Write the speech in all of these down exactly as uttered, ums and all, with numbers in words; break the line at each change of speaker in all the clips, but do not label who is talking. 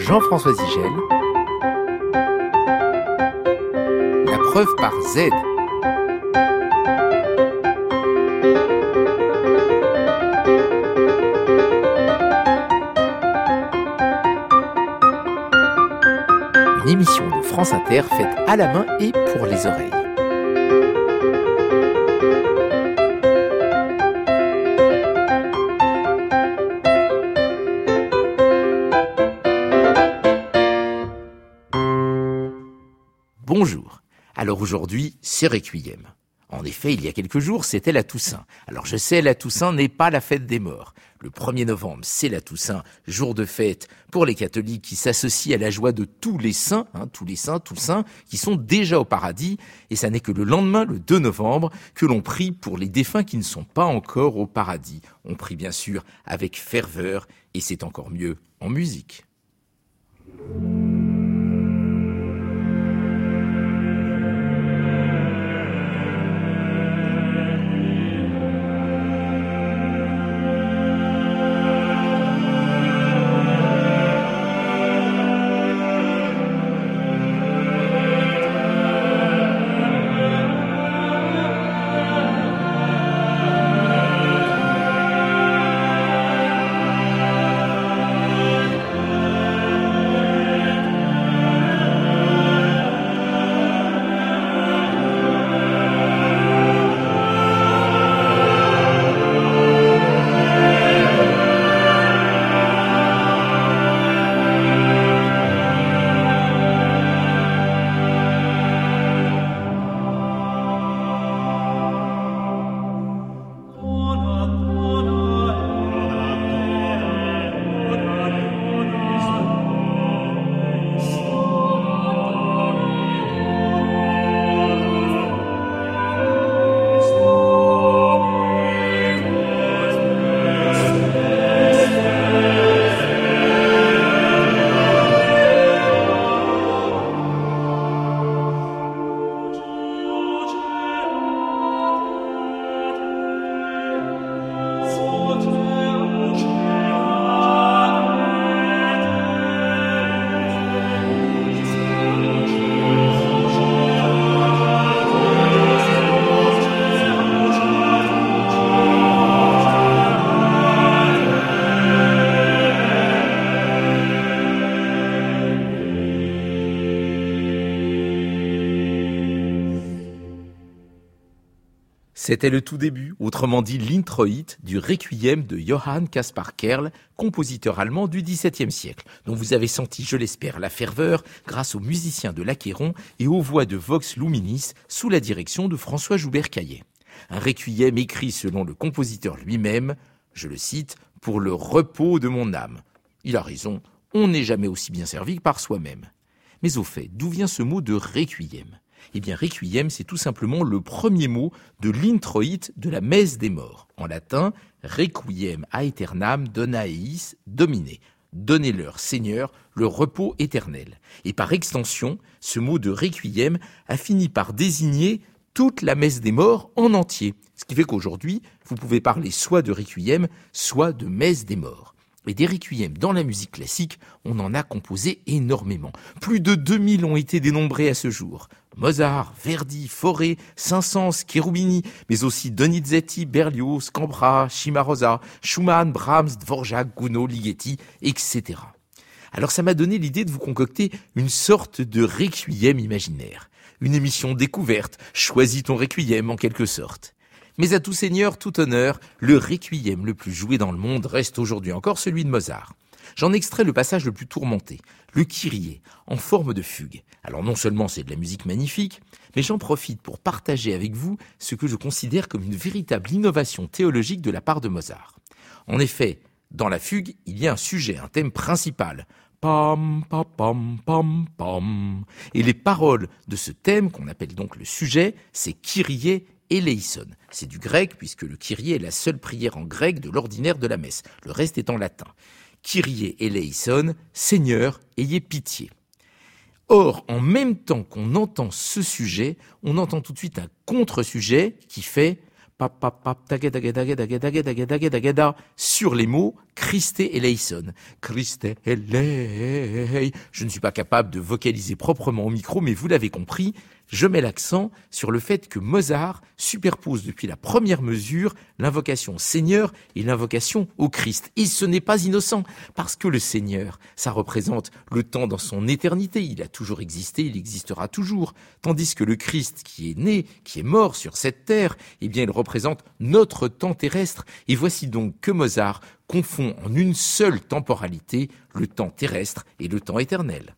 Jean-François Zigel. La preuve par Z. Une émission de France Inter faite à la main et pour les oreilles. Bonjour. Alors aujourd'hui, c'est Requiem. En effet, il y a quelques jours, c'était la Toussaint. Alors je sais, la Toussaint n'est pas la fête des morts. Le premier novembre, c'est la Toussaint, jour de fête pour les catholiques qui s'associent à la joie de tous les saints, hein, tous les saints, tous saints, qui sont déjà au paradis. Et ça n'est que le lendemain, le deux novembre, que l'on prie pour les défunts qui ne sont pas encore au paradis. On prie bien sûr avec ferveur, et c'est encore mieux en musique. C'était le tout début, autrement dit l'introïte du Requiem de Johann Caspar Kerl, compositeur allemand du dix-septième siècle, dont vous avez senti, je l'espère, la ferveur grâce aux musiciens de l'Achéron et aux voix de Vox Luminis sous la direction de François Joubert-Caillet. Un Requiem écrit selon le compositeur lui-même, je le cite, « pour le repos de mon âme ». Il a raison, on n'est jamais aussi bien servi que par soi-même. Mais au fait, d'où vient ce mot de Requiem ? Eh bien, Requiem, c'est tout simplement le premier mot de l'introïte de la messe des morts. En latin, Requiem aeternam dona eis domine. Donnez-leur, Seigneur, le repos éternel. Et par extension, ce mot de Requiem a fini par désigner toute la messe des morts en entier. Ce qui fait qu'aujourd'hui, vous pouvez parler soit de Requiem, soit de messe des morts. Et des requiems dans la musique classique, on en a composé énormément. Plus de deux mille ont été dénombrés à ce jour. Mozart, Verdi, Fauré, Saint-Saëns, Cherubini, mais aussi Donizetti, Berlioz, Cambra, Cimarosa, Schumann, Brahms, Dvorak, Gounod, Ligeti, et cetera. Alors ça m'a donné l'idée de vous concocter une sorte de requiem imaginaire. Une émission découverte, choisis ton requiem en quelque sorte. Mais à tout seigneur, tout honneur, le requiem le plus joué dans le monde reste aujourd'hui encore celui de Mozart. J'en extrais le passage le plus tourmenté, le Kyrie, en forme de fugue. Alors non seulement c'est de la musique magnifique, mais j'en profite pour partager avec vous ce que je considère comme une véritable innovation théologique de la part de Mozart. En effet, dans la fugue, il y a un sujet, un thème principal. Pam, pam, pam, pam, pam. Et les paroles de ce thème, qu'on appelle donc le sujet, c'est Kyrie eleison. C'est du grec, puisque le Kyrie est la seule prière en grec de l'ordinaire de la messe. Le reste est en latin. Kyrie eleison, Seigneur, ayez pitié. Or, en même temps qu'on entend ce sujet, on entend tout de suite un contre-sujet qui fait pap, pap, pap, taga, taga, taga, taga, taga, taga, taga, taga, taga, sur les mots Christe eleison. Christe elei. Je ne suis pas capable de vocaliser proprement au micro, mais vous l'avez compris, je mets l'accent sur le fait que Mozart superpose depuis la première mesure l'invocation au Seigneur et l'invocation au Christ. Et ce n'est pas innocent, parce que le Seigneur, ça représente le temps dans son éternité. Il a toujours existé, il existera toujours. Tandis que le Christ qui est né, qui est mort sur cette terre, eh bien, il représente notre temps terrestre. Et voici donc que Mozart confond en une seule temporalité le temps terrestre et le temps éternel.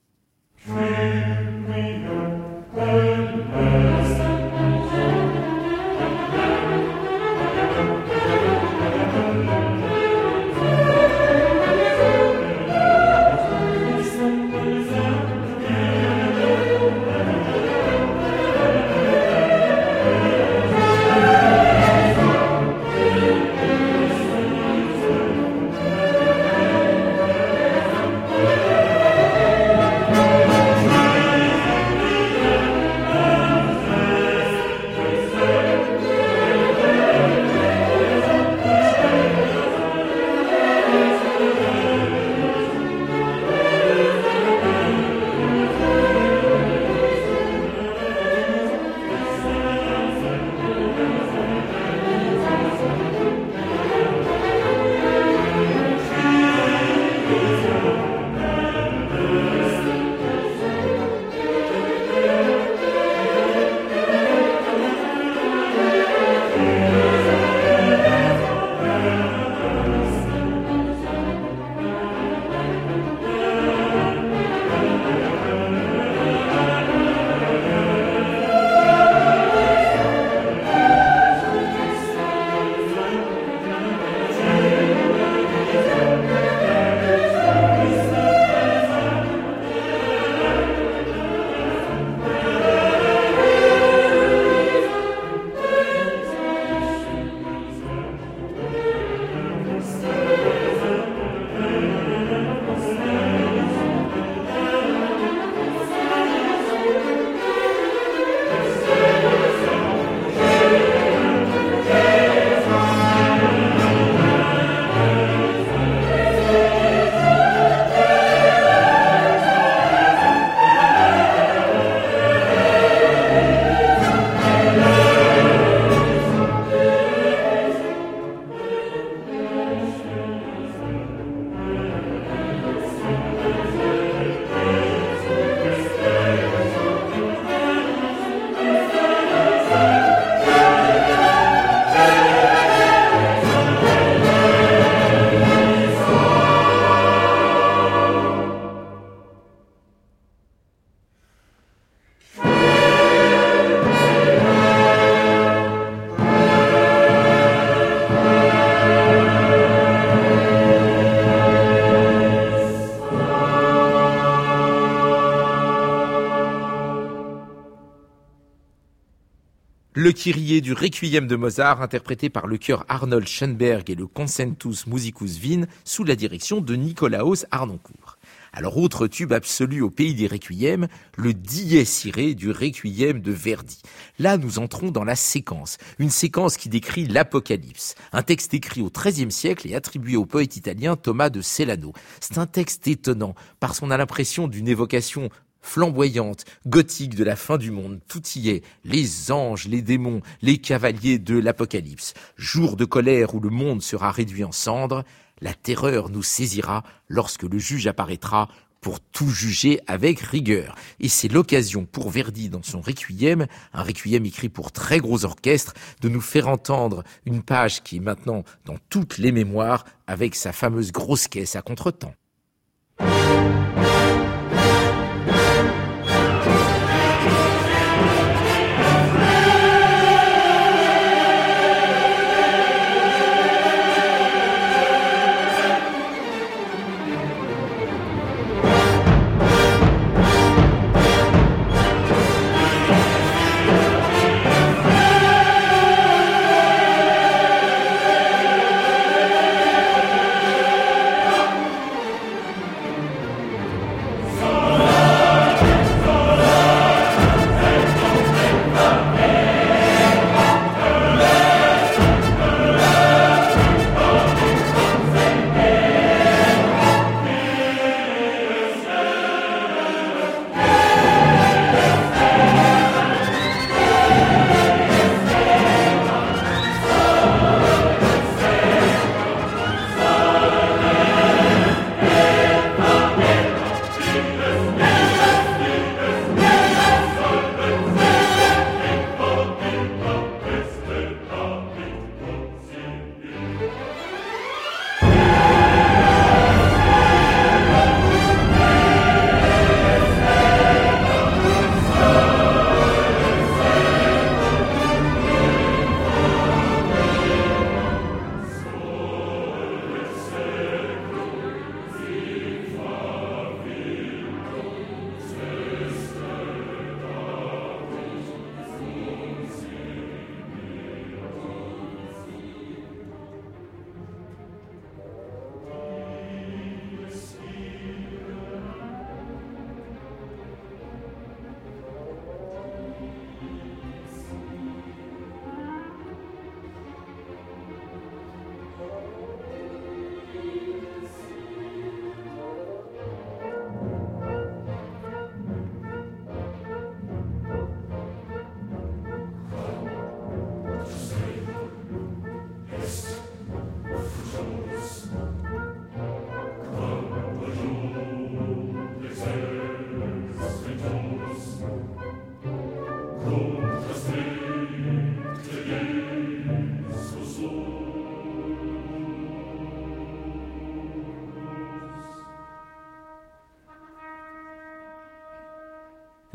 Le Kyrie du Requiem de Mozart, interprété par le chœur Arnold Schoenberg et le Concentus Musicus Wien, sous la direction de Nicolaos Harnoncourt. Alors, autre tube absolu au pays des Requiems, le Dies Irae du Requiem de Verdi. Là, nous entrons dans la séquence, une séquence qui décrit l'Apocalypse, un texte écrit au treizième siècle et attribué au poète italien Thomas de Celano. C'est un texte étonnant, parce qu'on a l'impression d'une évocation flamboyante, gothique de la fin du monde. Tout y est, les anges, les démons, les cavaliers de l'Apocalypse. Jour de colère où le monde sera réduit en cendres, la terreur nous saisira lorsque le juge apparaîtra pour tout juger avec rigueur. Et c'est l'occasion pour Verdi dans son Requiem, un Requiem écrit pour très gros orchestre, de nous faire entendre une page qui est maintenant dans toutes les mémoires avec sa fameuse grosse caisse à contretemps.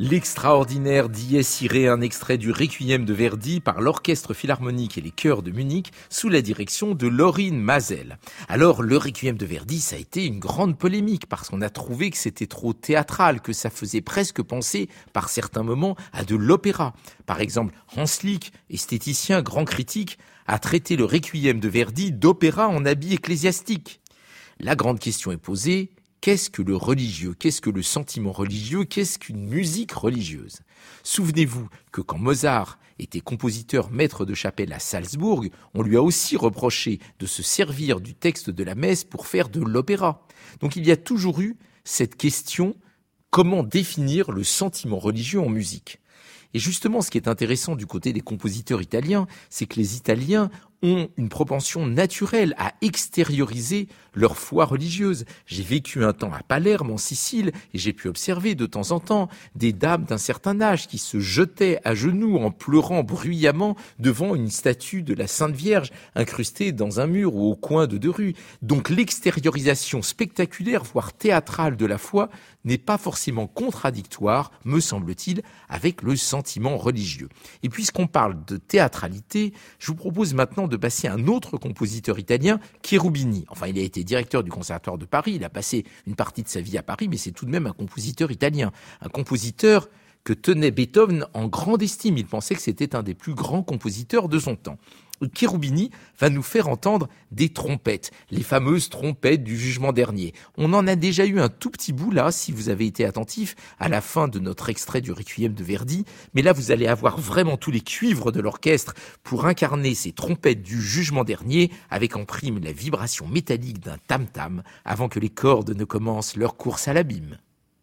L'extraordinaire Dies Irae, un extrait du Requiem de Verdi par l'Orchestre Philharmonique et les chœurs de Munich sous la direction de Lorin Maazel. Alors, le Requiem de Verdi, ça a été une grande polémique parce qu'on a trouvé que c'était trop théâtral, que ça faisait presque penser, par certains moments, à de l'opéra. Par exemple, Hans Lick, esthéticien, grand critique, a traité le Requiem de Verdi d'opéra en habit ecclésiastique. La grande question est posée: qu'est-ce que le religieux? Qu'est-ce que le sentiment religieux? Qu'est-ce qu'une musique religieuse? Souvenez-vous que quand Mozart était compositeur maître de chapelle à Salzbourg, on lui a aussi reproché de se servir du texte de la messe pour faire de l'opéra. Donc il y a toujours eu cette question: comment définir le sentiment religieux en musique? Et justement, ce qui est intéressant du côté des compositeurs italiens, c'est que les Italiens ont une propension naturelle à extérioriser leur foi religieuse. J'ai vécu un temps à Palerme, en Sicile, et j'ai pu observer de temps en temps des dames d'un certain âge qui se jetaient à genoux en pleurant bruyamment devant une statue de la Sainte Vierge incrustée dans un mur ou au coin de deux rues. Donc l'extériorisation spectaculaire, voire théâtrale de la foi, n'est pas forcément contradictoire, me semble-t-il, avec le sentiment religieux. Et puisqu'on parle de théâtralité, je vous propose maintenant de passer à un autre compositeur italien, Cherubini. Enfin, il a été directeur du Conservatoire de Paris, il a passé une partie de sa vie à Paris, mais c'est tout de même un compositeur italien. Un compositeur que tenait Beethoven en grande estime. Il pensait que c'était un des plus grands compositeurs de son temps. Cherubini va nous faire entendre des trompettes, les fameuses trompettes du jugement dernier. On en a déjà eu un tout petit bout là, si vous avez été attentif, à la fin de notre extrait du Requiem de Verdi, mais là vous allez avoir vraiment tous les cuivres de l'orchestre pour incarner ces trompettes du jugement dernier, avec en prime la vibration métallique d'un tam-tam, avant que les cordes ne commencent leur course à l'abîme.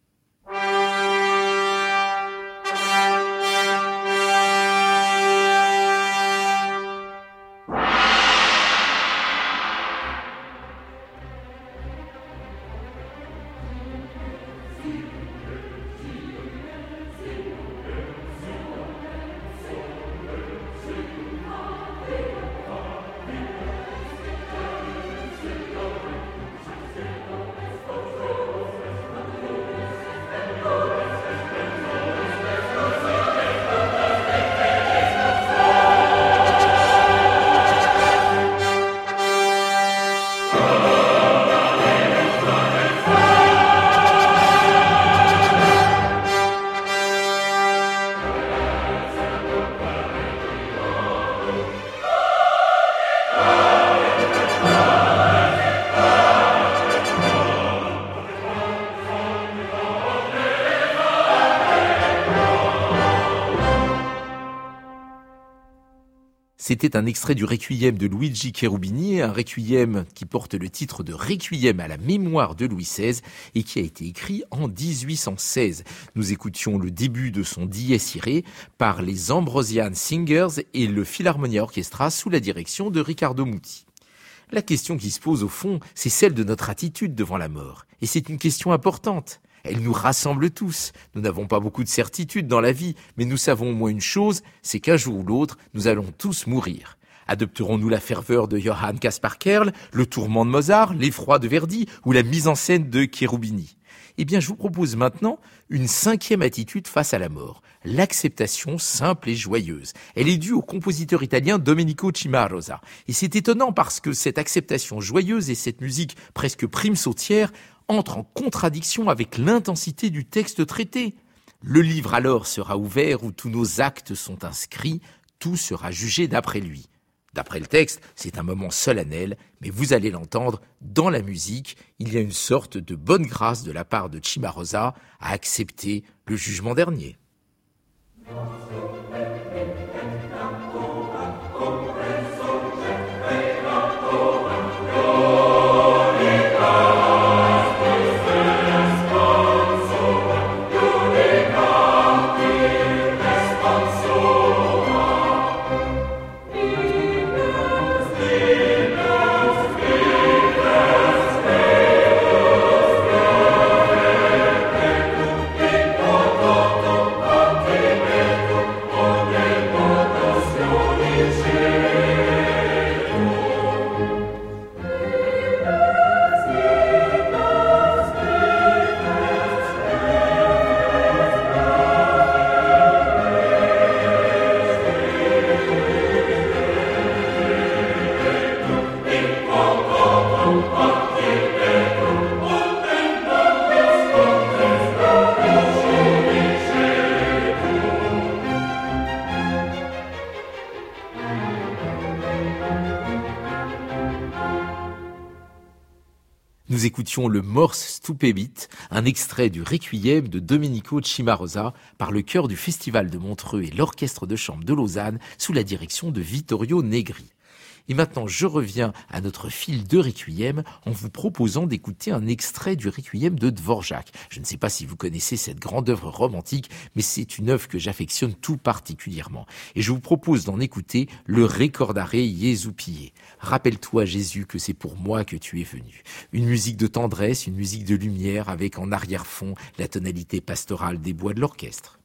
C'était un extrait du Requiem de Luigi Cherubini, un Requiem qui porte le titre de Requiem à la mémoire de Louis seize et qui a été écrit en dix-huit cent seize. Nous écoutions le début de son Dies Irae par les Ambrosian Singers et le Philharmonia Orchestra sous la direction de Riccardo Muti. La question qui se pose au fond, c'est celle de notre attitude devant la mort. Et c'est une question importante. Elle nous rassemble tous. Nous n'avons pas beaucoup de certitudes dans la vie, mais nous savons au moins une chose, c'est qu'un jour ou l'autre, nous allons tous mourir. Adopterons-nous la ferveur de Johann Caspar Kerl, le tourment de Mozart, l'effroi de Verdi ou la mise en scène de Cherubini? Eh bien, je vous propose maintenant une cinquième attitude face à la mort, l'acceptation simple et joyeuse. Elle est due au compositeur italien Domenico Cimarosa. Et c'est étonnant parce que cette acceptation joyeuse et cette musique presque prime sautière entre en contradiction avec l'intensité du texte traité. Le livre alors sera ouvert où tous nos actes sont inscrits, tout sera jugé d'après lui. D'après le texte, c'est un moment solennel, mais vous allez l'entendre, dans la musique, il y a une sorte de bonne grâce de la part de Cimarosa à accepter le jugement dernier.
Oh,
Nous écoutions le Mors Stupebit, un extrait du Requiem de Domenico Cimarosa par le chœur du Festival de Montreux et l'Orchestre de chambre de Lausanne sous la direction de Vittorio Negri. Et maintenant, je reviens à notre fil de Requiem en vous proposant d'écouter un extrait du Requiem de Dvorak. Je ne sais pas si vous connaissez cette grande œuvre romantique, mais c'est une œuvre que j'affectionne tout particulièrement. Et je vous propose d'en écouter le Recordare Jesu Pie. Rappelle-toi, Jésus, que c'est pour moi que tu es venu. Une musique de tendresse, une musique de lumière, avec en arrière-fond la tonalité pastorale des bois de l'orchestre.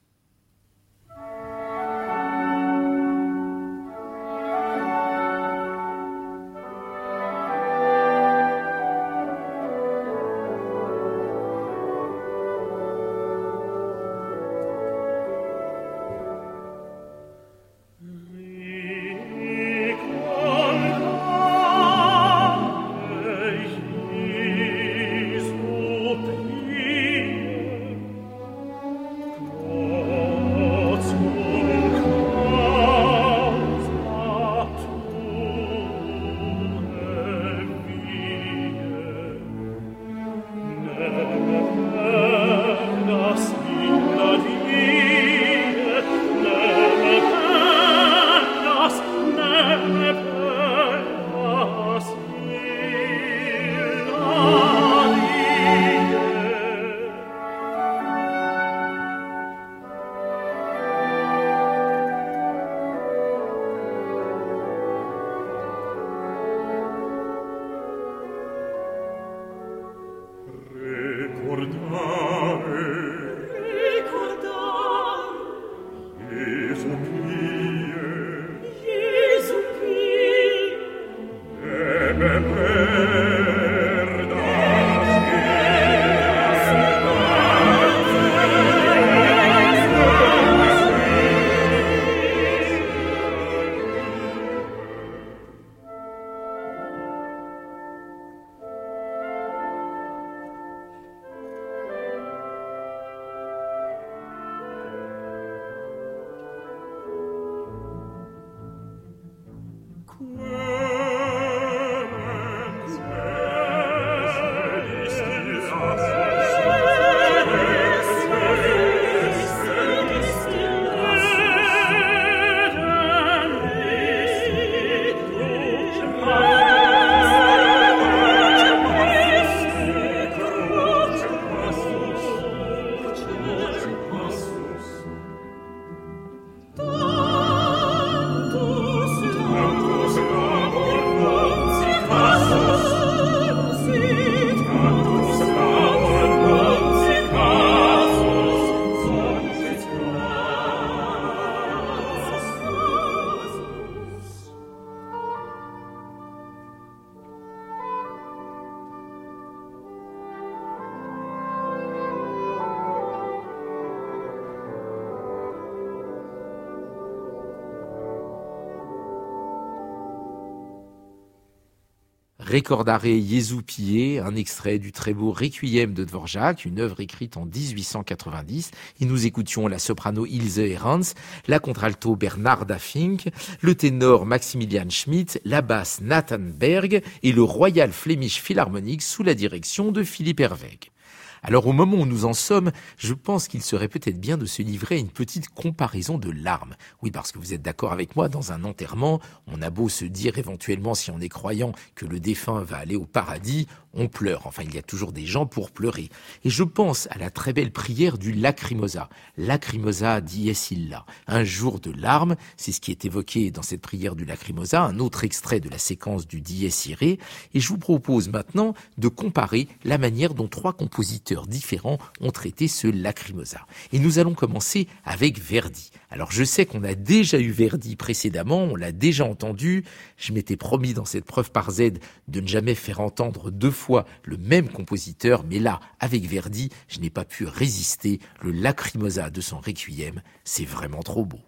Recordare Jesu Pie, un extrait du très beau Requiem de Dvorak, une œuvre écrite en dix-huit cent quatre-vingt-dix. Et nous écoutions la soprano Ilse Herranz, la contralto Bernarda Fink, le ténor Maximilian Schmidt, la basse Nathan Berg et le Royal Flemish Philharmonic sous la direction de Philippe Herweg. Alors au moment où nous en sommes, je pense qu'il serait peut-être bien de se livrer à une petite comparaison de larmes. Oui, parce que vous êtes d'accord avec moi, dans un enterrement, on a beau se dire éventuellement, si on est croyant, que le défunt va aller au paradis, on pleure. Enfin, il y a toujours des gens pour pleurer. Et je pense à la très belle prière du Lacrimosa. Lacrimosa dies illa. Un jour de larmes, c'est ce qui est évoqué dans cette prière du Lacrimosa, un autre extrait de la séquence du Dies Irae. Et je vous propose maintenant de comparer la manière dont trois compositeurs différents ont traité ce Lacrimosa. Et nous allons commencer avec Verdi. Alors je sais qu'on a déjà eu Verdi précédemment, on l'a déjà entendu. Je m'étais promis dans cette preuve par Z de ne jamais faire entendre deux fois le même compositeur, mais là, avec Verdi, je n'ai pas pu résister. Le Lacrimosa de son Requiem, c'est vraiment trop beau.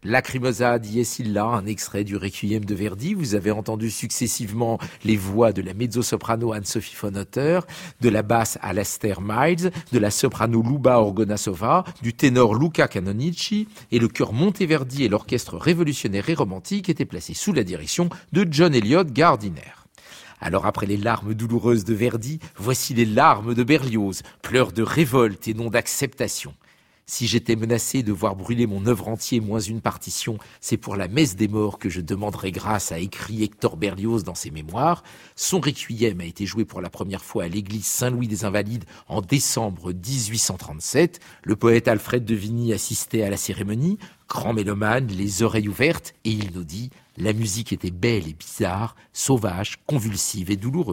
Lacrimosa dies illa, un extrait du Requiem de Verdi. Vous avez entendu successivement les voix de la mezzo-soprano Anne-Sophie von Otter, de la basse Alastair Miles, de la soprano Luba Orgonasova, du ténor Luca Canonici, et le chœur Monteverdi et l'orchestre révolutionnaire et romantique étaient placés sous la direction de John Eliot Gardiner. Alors après les larmes douloureuses de Verdi, voici les larmes de Berlioz, pleurs de révolte et non d'acceptation. Si j'étais menacé de voir brûler mon œuvre entière moins une partition, c'est pour la messe des morts que je demanderai grâce, a écrit Hector Berlioz dans ses mémoires. Son requiem a été joué pour la première fois à l'église Saint-Louis des Invalides en décembre dix-huit cent trente-sept. Le poète Alfred de Vigny assistait à la cérémonie, grand mélomane, les oreilles ouvertes, et il nous dit « La musique était belle et bizarre, sauvage, convulsive et douloureuse ».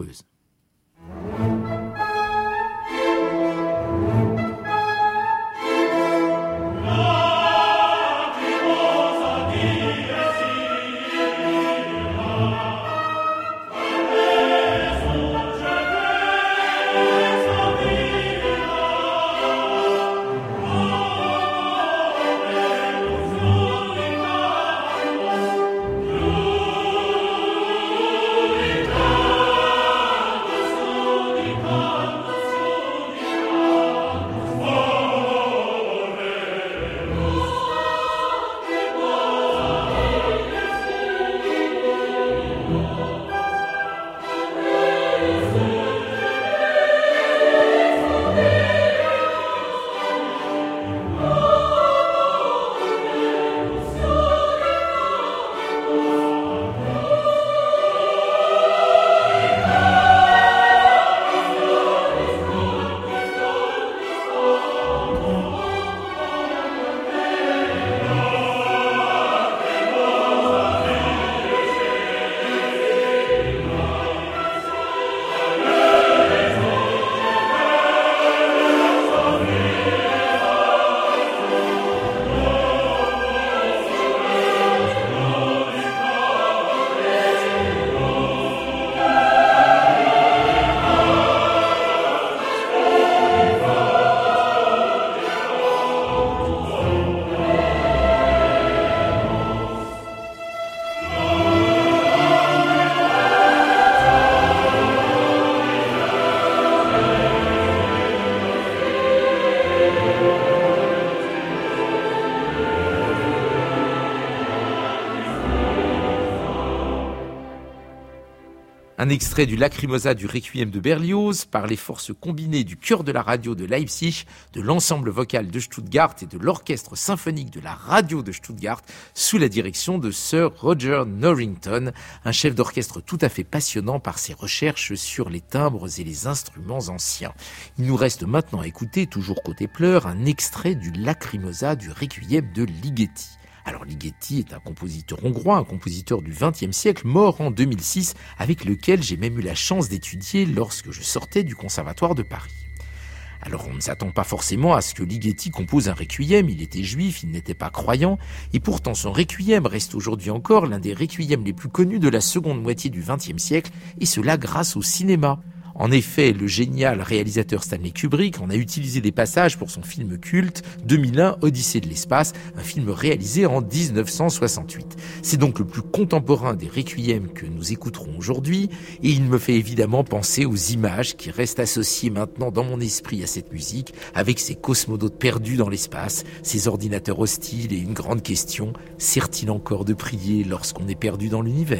Un extrait du Lacrimosa du Requiem de Berlioz par les forces combinées du chœur de la radio de Leipzig, de l'ensemble vocal de Stuttgart et de l'orchestre symphonique de la radio de Stuttgart sous la direction de Sir Roger Norrington, un chef d'orchestre tout à fait passionnant par ses recherches sur les timbres et les instruments anciens. Il nous reste maintenant à écouter, toujours côté pleurs, un extrait du Lacrimosa du Requiem de Ligeti. Alors Ligeti est un compositeur hongrois, un compositeur du vingtième siècle, mort en deux mille six, avec lequel j'ai même eu la chance d'étudier lorsque je sortais du Conservatoire de Paris. Alors on ne s'attend pas forcément à ce que Ligeti compose un requiem, il était juif, il n'était pas croyant, et pourtant son requiem reste aujourd'hui encore l'un des requiems les plus connus de la seconde moitié du vingtième siècle, et cela grâce au cinéma. En effet, le génial réalisateur Stanley Kubrick en a utilisé des passages pour son film culte deux mille un Odyssée de l'espace, un film réalisé en dix-neuf cent soixante-huit. C'est donc le plus contemporain des requiems que nous écouterons aujourd'hui, et il me fait évidemment penser aux images qui restent associées maintenant dans mon esprit à cette musique, avec ces cosmonautes perdus dans l'espace, ces ordinateurs hostiles et une grande question, sert-il encore de prier lorsqu'on est perdu dans l'univers ?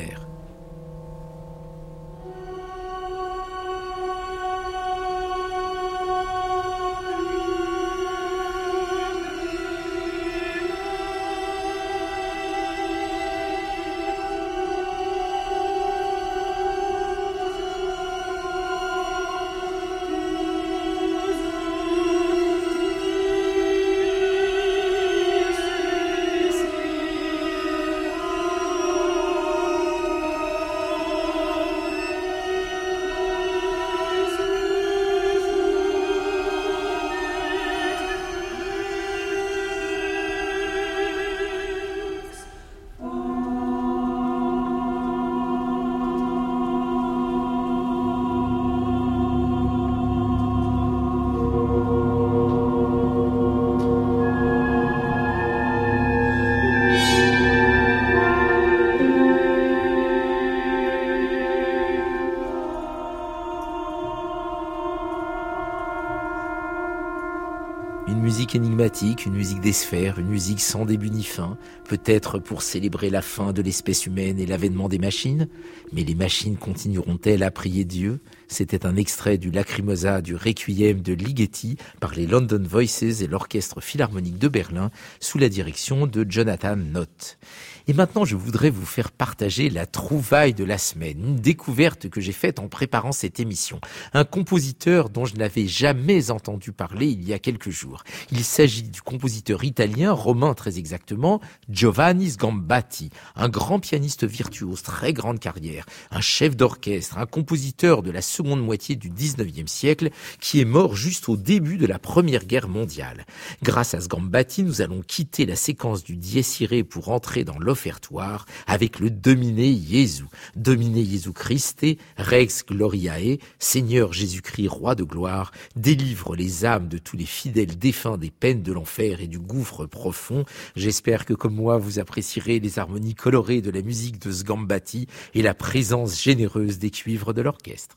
dogmatique, une musique des sphères, une musique sans début ni fin, peut-être pour célébrer la fin de l'espèce humaine et l'avènement des machines. Mais les machines continueront-elles à prier Dieu ? C'était un extrait du Lacrimosa du Requiem de Ligeti par les London Voices et l'Orchestre Philharmonique de Berlin sous la direction de Jonathan Nott. Et maintenant, je voudrais vous faire partager la trouvaille de la semaine, une découverte que j'ai faite en préparant cette émission. Un compositeur dont je n'avais jamais entendu parler il y a quelques jours. Il s'agit du compositeur italien, romain très exactement, Giovanni Sgambati, un grand pianiste virtuose, très grande carrière, un chef d'orchestre, un compositeur de la seconde moitié du dix-neuvième siècle qui est mort juste au début de la Première Guerre mondiale. Grâce à Sgambati, nous allons quitter la séquence du Dies Irae pour entrer dans l'offertoire avec le Domine Jesu, Domine Jesu Christe, Rex Gloriae, Seigneur Jésus-Christ, roi de gloire, délivre les âmes de tous les fidèles défunts des peines de l'enfer et du gouffre profond. J'espère que comme moi, vous apprécierez les harmonies colorées de la musique de Sgambati et la présence généreuse des cuivres de l'orchestre.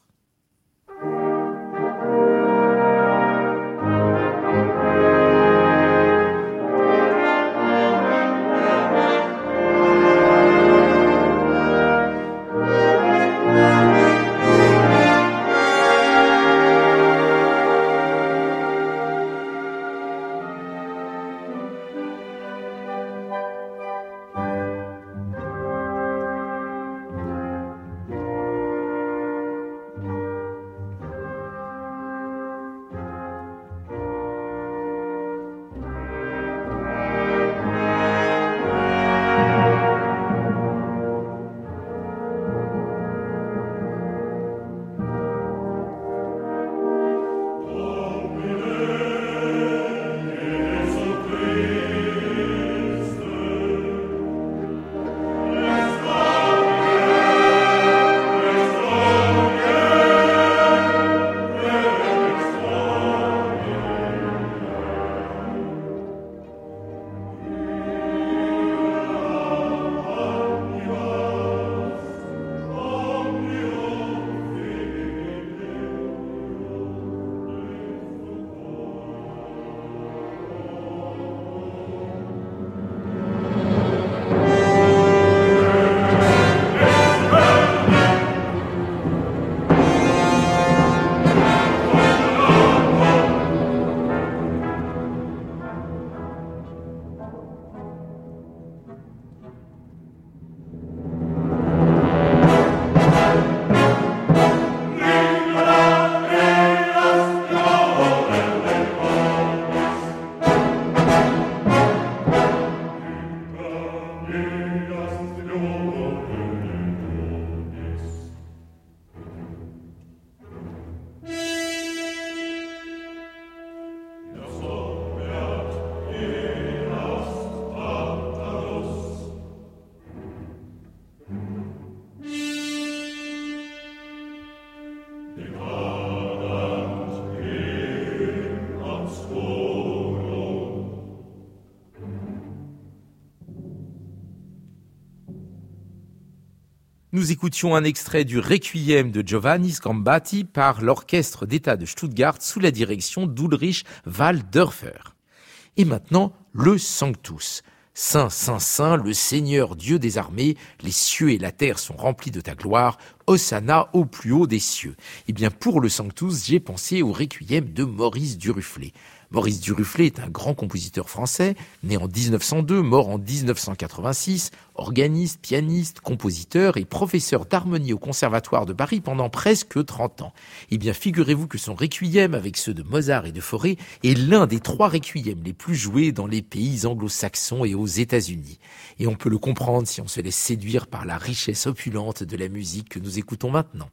Nous écoutions un extrait du Requiem de Giovanni Sgambati par l'Orchestre d'État de Stuttgart sous la direction d'Ulrich Walldörfer. Et maintenant, le Sanctus. Saint, Saint, Saint, le Seigneur Dieu des armées, les cieux et la terre sont remplis de ta gloire, Hosanna au plus haut des cieux. Eh bien, pour le Sanctus, j'ai pensé au Requiem de Maurice Duruflé. Maurice Duruflé est un grand compositeur français, né en dix-neuf cent deux, mort en dix-neuf cent quatre-vingt-six, organiste, pianiste, compositeur et professeur d'harmonie au Conservatoire de Paris pendant presque trente ans. Eh bien, figurez-vous que son Requiem, avec ceux de Mozart et de Fauré, est l'un des trois Requiems les plus joués dans les pays anglo-saxons et aux États-Unis. Et on peut le comprendre si on se laisse séduire par la richesse opulente de la musique que nous écoutons maintenant.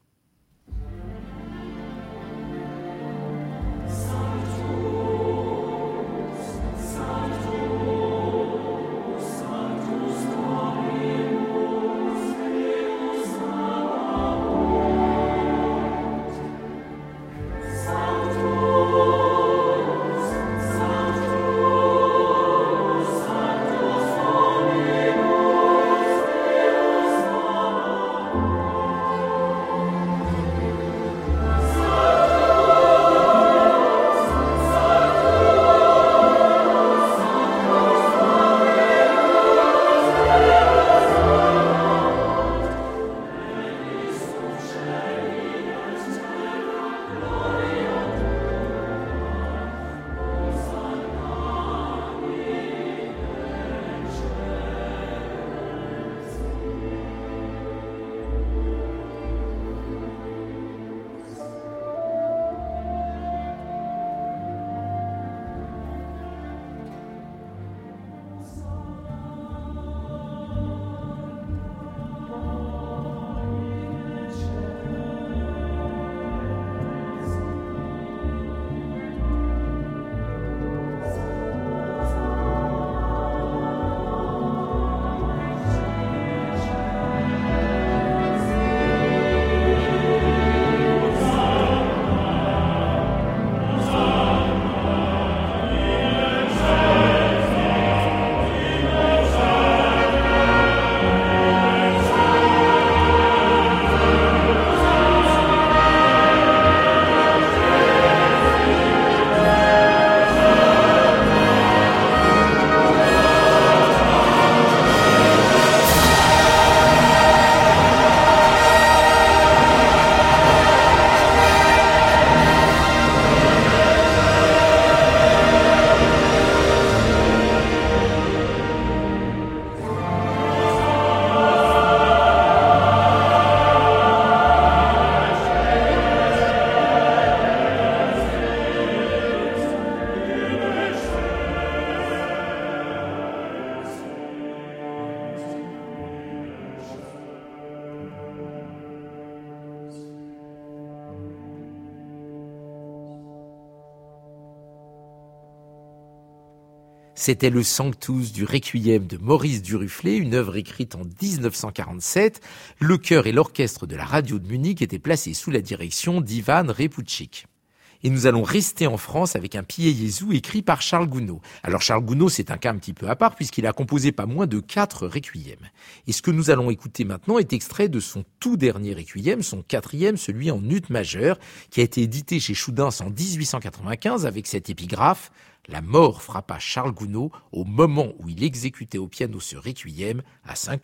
C'était le Sanctus du Requiem de Maurice Duruflé, une œuvre écrite en dix-neuf cent quarante-sept. Le chœur et l'orchestre de la radio de Munich étaient placés sous la direction d'Ivan Repucik. Et nous allons rester en France avec un Pie Jesu écrit par Charles Gounod. Alors Charles Gounod, c'est un cas un petit peu à part puisqu'il a composé pas moins de quatre requiems. Et ce que nous allons écouter maintenant est extrait de son tout dernier requiem, son quatrième, celui en ut majeur, qui a été édité chez Choudens en dix-huit cent quatre-vingt-quinze avec cette épigraphe « La mort frappa Charles Gounod au moment où il exécutait au piano ce requiem à Saint-Cloud ».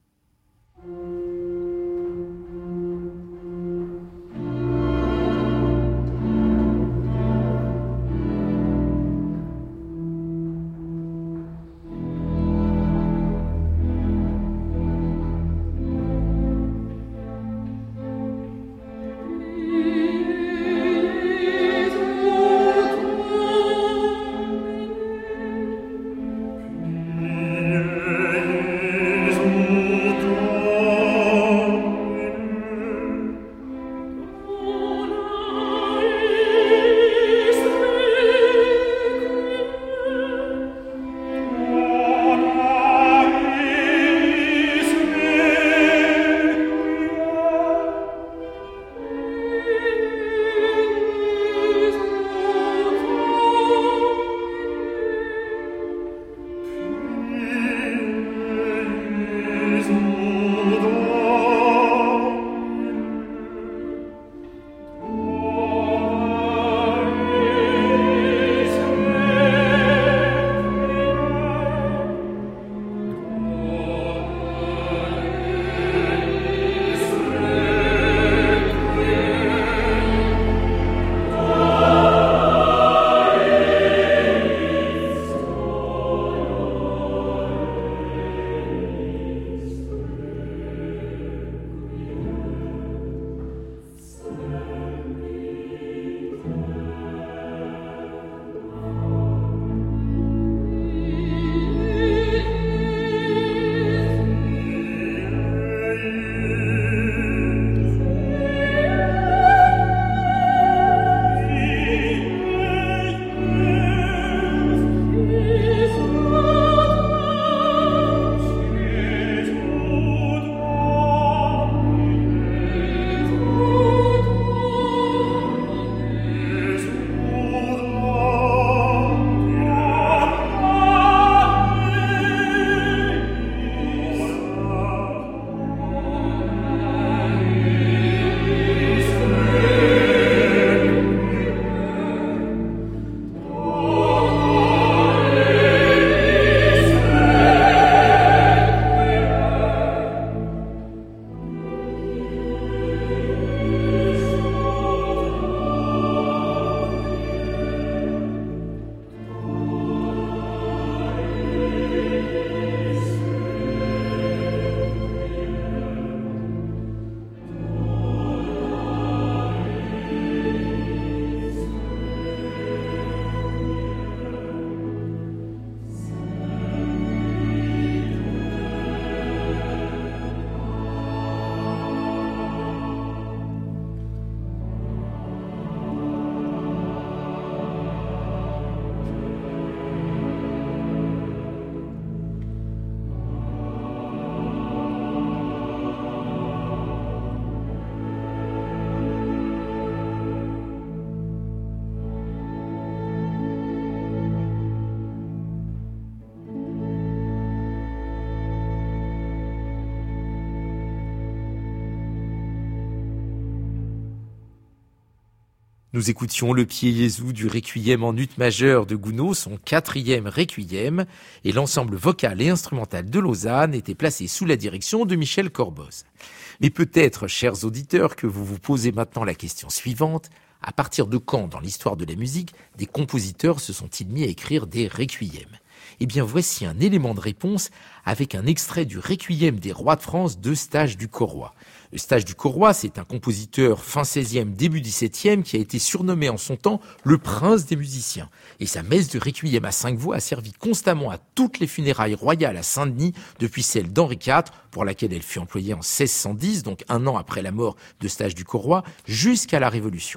Nous écoutions le Pie Jesu du Requiem en ut majeur de Gounod, son quatrième Requiem, et l'ensemble vocal et instrumental de Lausanne était placé sous la direction de Michel Corboz. Mais peut-être, chers auditeurs, que vous vous posez maintenant la question suivante. À partir de quand, dans l'histoire de la musique, des compositeurs se sont-ils mis à écrire des requiems ? Eh bien, voici un élément de réponse avec un extrait du Requiem des rois de France d'Eustache du Corroy. Eustache du Corroy, c'est un compositeur fin seizième, début dix-septième qui a été surnommé en son temps le prince des musiciens. Et sa messe de Requiem à cinq voix a servi constamment à toutes les funérailles royales à Saint-Denis depuis celle d'Henri quatre, pour laquelle elle fut employée en seize cent dix, donc un an après la mort d'Eustache du Corroy, jusqu'à la Révolution.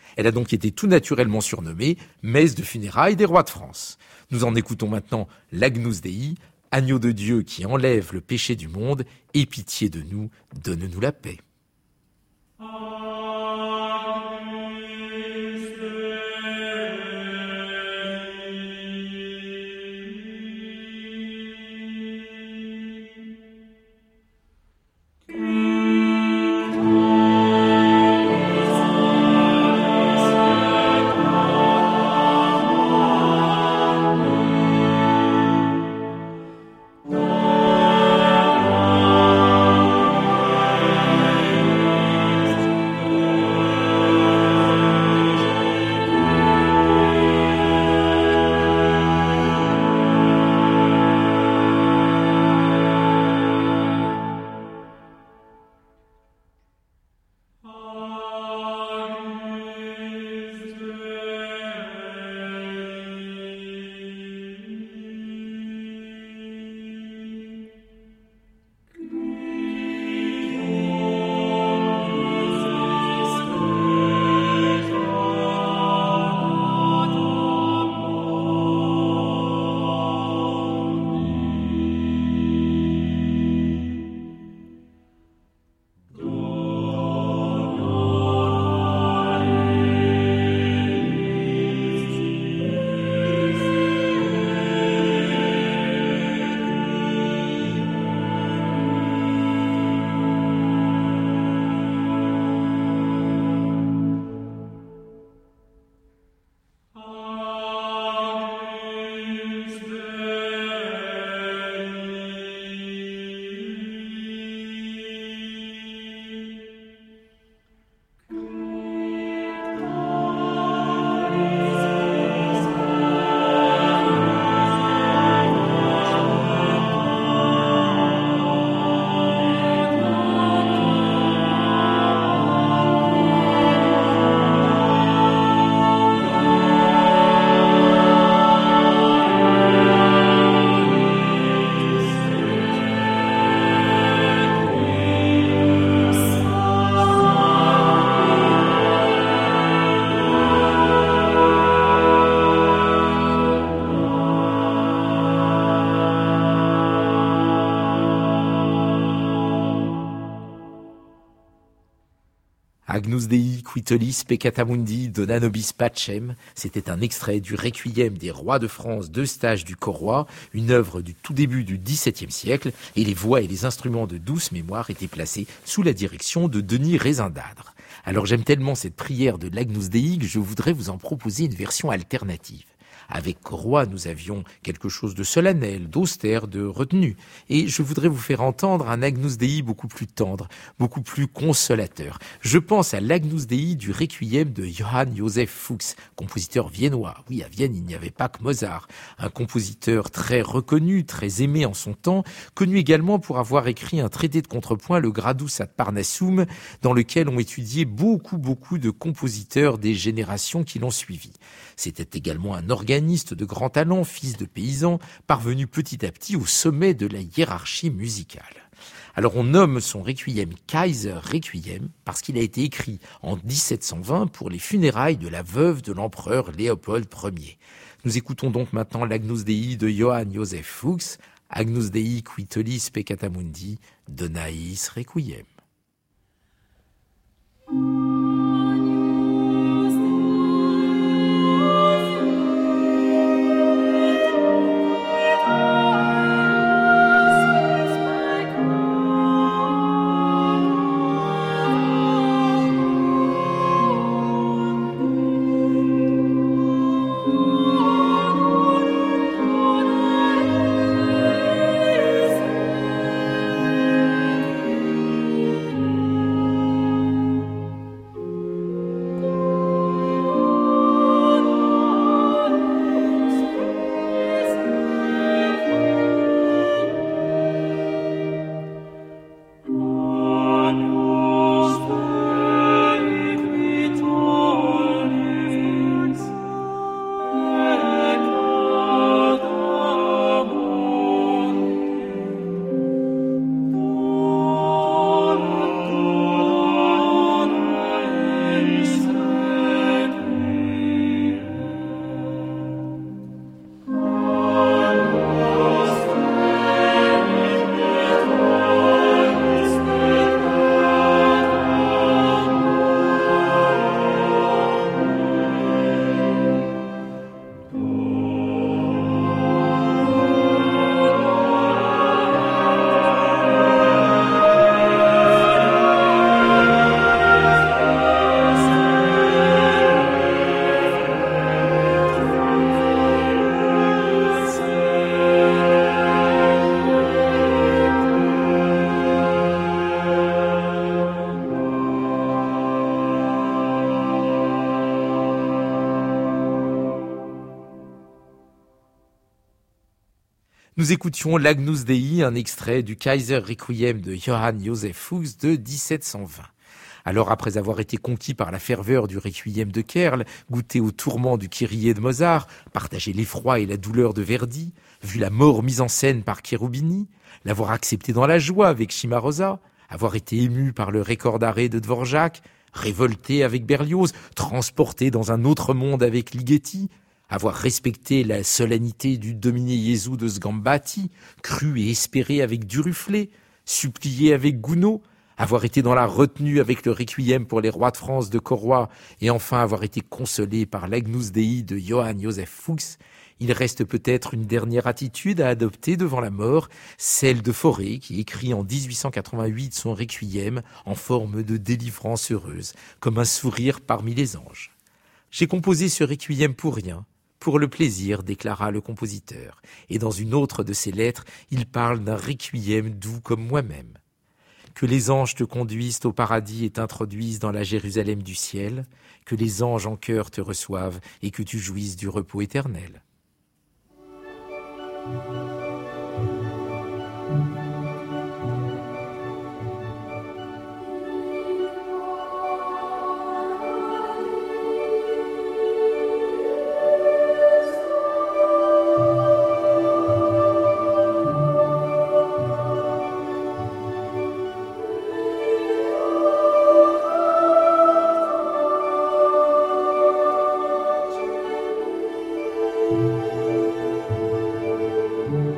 Elle a donc été tout naturellement surnommée messe de funérailles des rois de France. Nous en écoutons maintenant l'Agnus Dei, agneau de Dieu qui enlève le péché du monde, aie pitié de nous, donne-nous la paix. Agnus Dei qui tollis peccata mundi dona nobis pacem, c'était un extrait du Requiem des rois de France d'Eustache du Corroy, une œuvre du tout début du dix-septième siècle, et les voix et les instruments de douce mémoire étaient placés sous la direction de Denis Rézindadre. Alors j'aime tellement cette prière de l'Agnus Dei que je voudrais vous en proposer une version alternative. Avec Corroy, nous avions quelque chose de solennel, d'austère, de retenu. Et je voudrais vous faire entendre un Agnus Dei beaucoup plus tendre, beaucoup plus consolateur. Je pense à l'Agnus Dei du Requiem de Johann Joseph Fuchs, compositeur viennois. Oui, à Vienne, il n'y avait pas que Mozart. Un compositeur très reconnu, très aimé en son temps, connu également pour avoir écrit un traité de contrepoint, le Gradus ad Parnassum, dans lequel ont étudié beaucoup, beaucoup de compositeurs des générations qui l'ont suivi. C'était également un organiste de grand talent, fils de paysan, parvenu petit à petit au sommet de la hiérarchie musicale. Alors on nomme son Requiem Kaiser Requiem parce qu'il a été écrit en dix-sept cent vingt pour les funérailles de la veuve de l'empereur Léopold Ier. Nous écoutons donc maintenant l'Agnus Dei de Johann Joseph Fuchs, Agnus Dei qui tollis peccata mundi, donais Requiem.
Thank you.
Nous écoutions l'Agnus Dei, un extrait du Kaiser Requiem de Johann Joseph Fuchs de dix-sept cent vingt. Alors, après avoir été conquis par la ferveur du Requiem de Kerl, goûté aux tourments du Kyrie de Mozart, partagé l'effroi et la douleur de Verdi, vu la mort mise en scène par Cherubini, l'avoir accepté dans la joie avec Cimarosa, avoir été ému par le Recordare de Dvorak, révolté avec Berlioz, transporté dans un autre monde avec Ligeti, avoir respecté la solennité du Domine Jesu de Sgambati, cru et espéré avec Duruflé, supplié avec Gounod, avoir été dans la retenue avec le Requiem pour les rois de France de Corroy et enfin avoir été consolé par l'Agnus Dei de Johann Joseph Fuchs, il reste peut-être une dernière attitude à adopter devant la mort, celle de Fauré qui écrit en dix-huit cent quatre-vingt-huit son Requiem en forme de délivrance heureuse, comme un sourire parmi les anges. J'ai composé ce Requiem pour rien, pour le plaisir, déclara le compositeur. Et dans une autre de ses lettres, il parle d'un Requiem doux comme moi-même. Que les anges te conduisent au paradis et t'introduisent dans la Jérusalem du ciel, que les anges en cœur te reçoivent et que tu jouisses du repos éternel.
Thank you.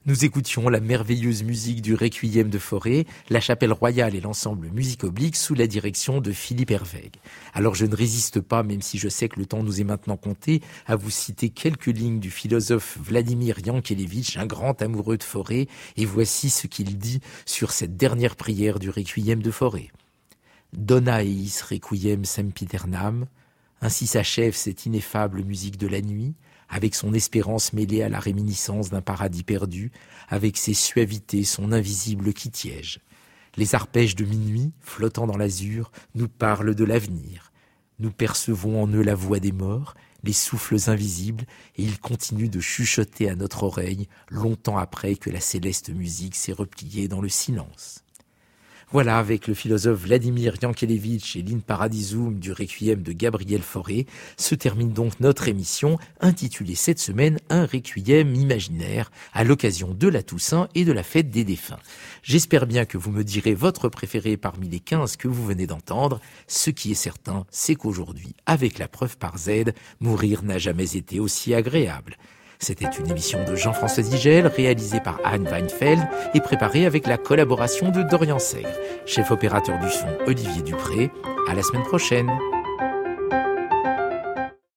Nous écoutions la merveilleuse musique du Requiem de Fauré, la Chapelle Royale et l'ensemble Musique Oblique sous la direction de Philippe Hervègue. Alors je ne résiste pas, même si je sais que le temps nous est maintenant compté, à vous citer quelques lignes du philosophe Vladimir Yankelevitch, un grand amoureux de Fauré, et voici ce qu'il dit sur cette dernière prière du Requiem de Fauré. Dona eis requiem sempiternam, ainsi s'achève cette ineffable musique de la nuit, avec son espérance mêlée à la réminiscence d'un paradis perdu, avec ses suavités, son invisible quitiège. Les arpèges de minuit, flottant dans l'azur, nous parlent de l'avenir. Nous percevons en eux la voix des morts, les souffles invisibles, et ils continuent de chuchoter à notre oreille, longtemps après que la céleste musique s'est repliée dans le silence. Voilà, avec le philosophe Vladimir Yankelevitch et l'In Paradisum du Requiem de Gabriel Fauré, se termine donc notre émission intitulée cette semaine Un Requiem imaginaire à l'occasion de la Toussaint et de la fête des défunts. J'espère bien que vous me direz votre préféré parmi les quinze que vous venez d'entendre. Ce qui est certain, c'est qu'aujourd'hui, avec la preuve par Z, mourir n'a jamais été aussi agréable. C'était une émission de Jean-François Zigel, réalisée par Anne Weinfeld et préparée avec la collaboration de Dorian Sègre. Chef opérateur du son, Olivier Dupré. À la semaine prochaine.